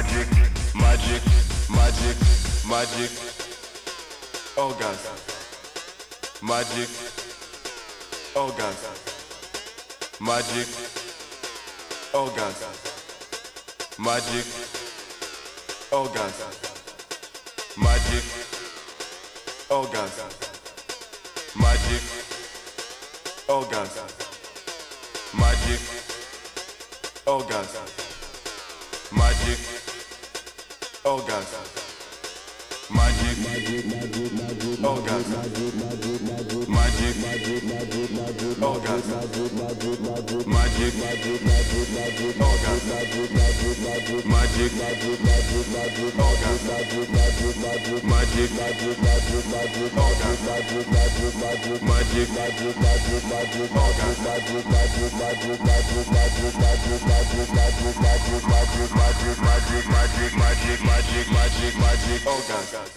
magic, magic, magic, orgasm, magic, orgasm, magic, orgasm, magic, orgasm, magic, orgasm, magic, orgasm, magic, orgasm, magic, orgasm, magic, orgasm, magic, orgasm, magic, orgasm, magic, magic, orgasm.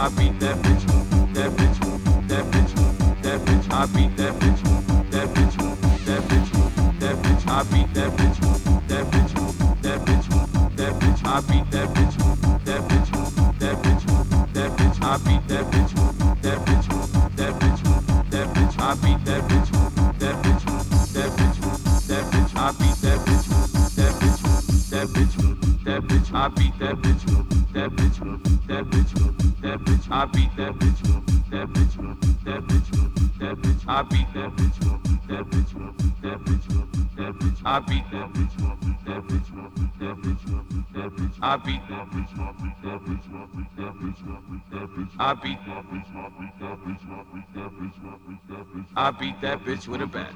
beat that bitch, that bitch, that bitch, that bitch. I beat that bitch, that bitch, that bitch, that bitch. I beat that bitch, that bitch, that bitch, that bitch. I beat that bitch, that bitch, that bitch, that bitch. I beat that bitch, that bitch, that bitch, that bitch. I beat that bitch, that bitch, that bitch, that bitch. I beat that bitch, that bitch, that bitch, that bitch. I beat that bitch, that bitch, that bitch, that bitch. I beat that bitch, that bitch, that bitch, that bitch. I beat that bitch, that bitch, that bitch, that bitch. I beat that bitch, that bitch, that bitch, that bitch. I beat that bitch, that bitch, that bitch, that bitch. I beat that bitch, that bitch, that bitch, that bitch. I beat that bitch with a bat.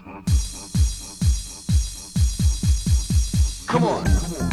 Come on.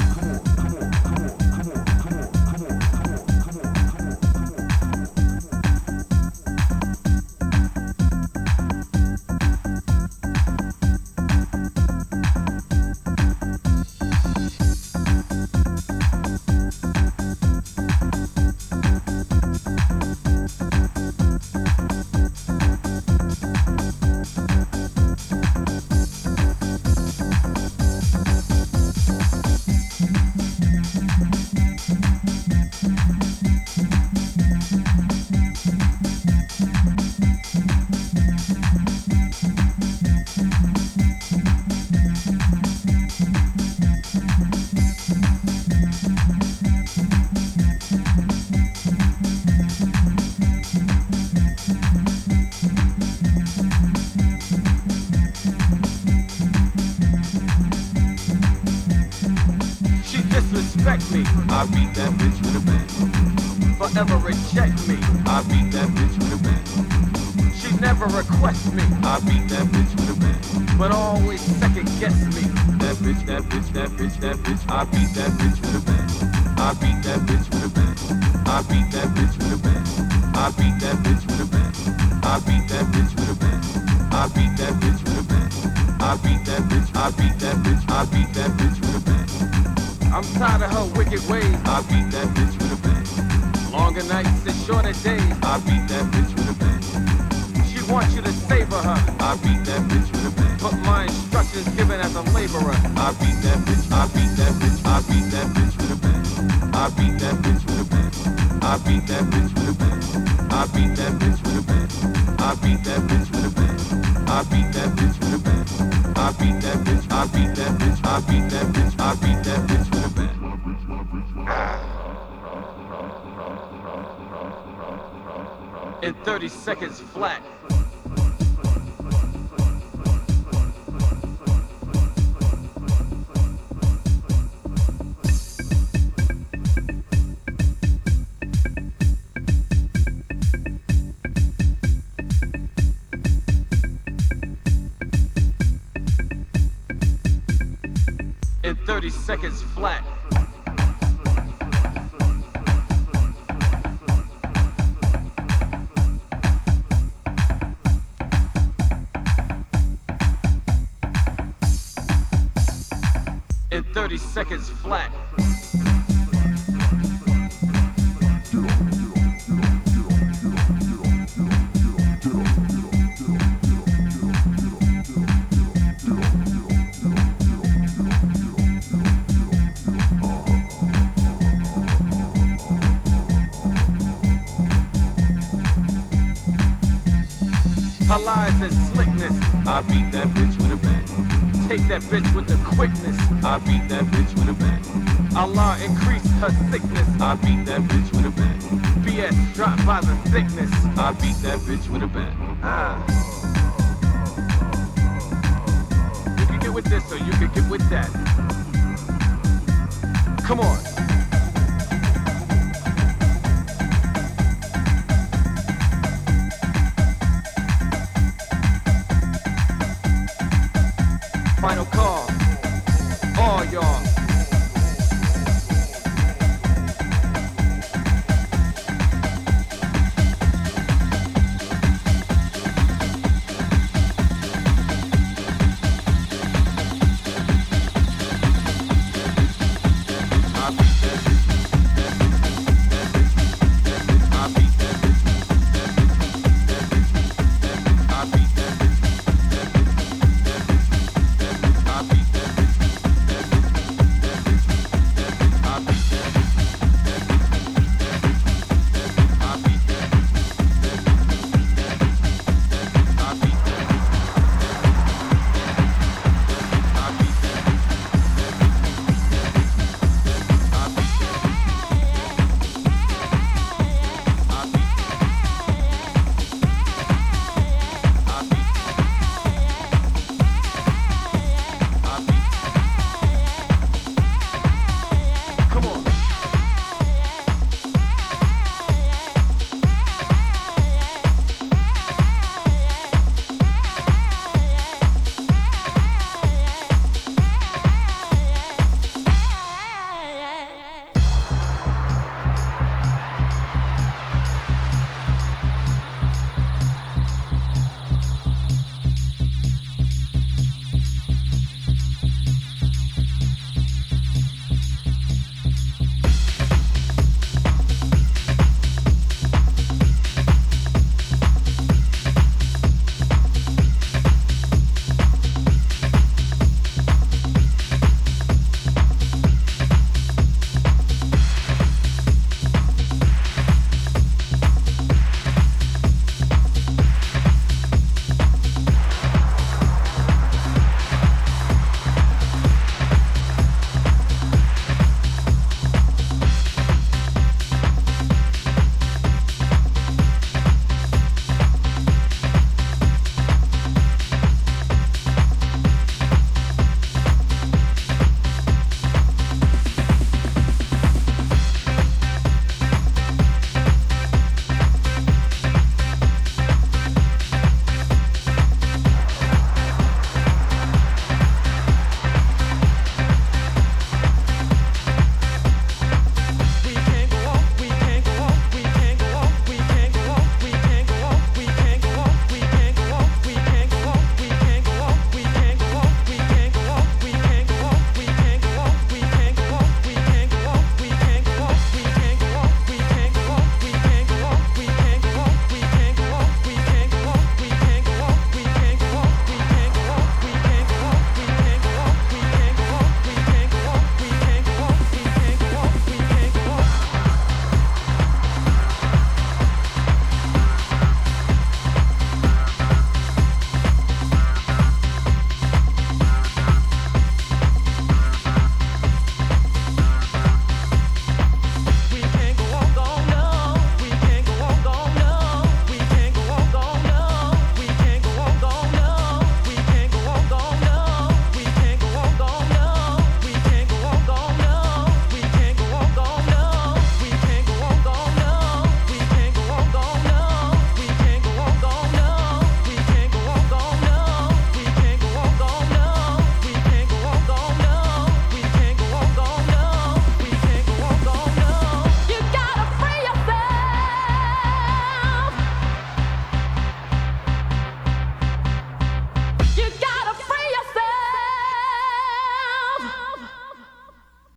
Me. I beat that bitch with a bang. Forever reject me. I beat that bitch with a bang. She never requests me. I beat that bitch with a bang. But always second guess me. That bitch, that bitch, that bitch, that bitch. I beat that bitch with a bang. I beat that bitch with a bang. I beat that bitch with a bang. I beat that bitch with a bang. I beat that bitch with a bang. I beat that bitch with a bang. I beat that bitch. I beat that bitch. I beat that bitch with a bang. I'm tired of her wicked ways. I beat that bitch with a bang. Longer nights and shorter days. I beat that bitch with a bang. She wants you to savor her. I beat that bitch with a bang. But my instructions given as a laborer. I beat that bitch. I beat that bitch. I beat that bitch with a bang. I beat that bitch with a bang. I beat that bitch with a bang. I beat that bitch with a bang. I beat that bitch with a bang. I beat that bitch with a bang. I beat that bitch. I beat that bitch. I beat that bitch. I beat that bitch with a bang. In 30 seconds flat. In 30 seconds flat. In 30 seconds flat. Her lies and slickness. I beat that bitch with a bang. Take that bitch with the quickness. I beat that bitch with a bang. Allah increase her sickness. I beat that bitch with a bang. BS dropped by the thickness. I beat that bitch with a bang. You can get with this or you can get with that. Come on. Final call. All y'all.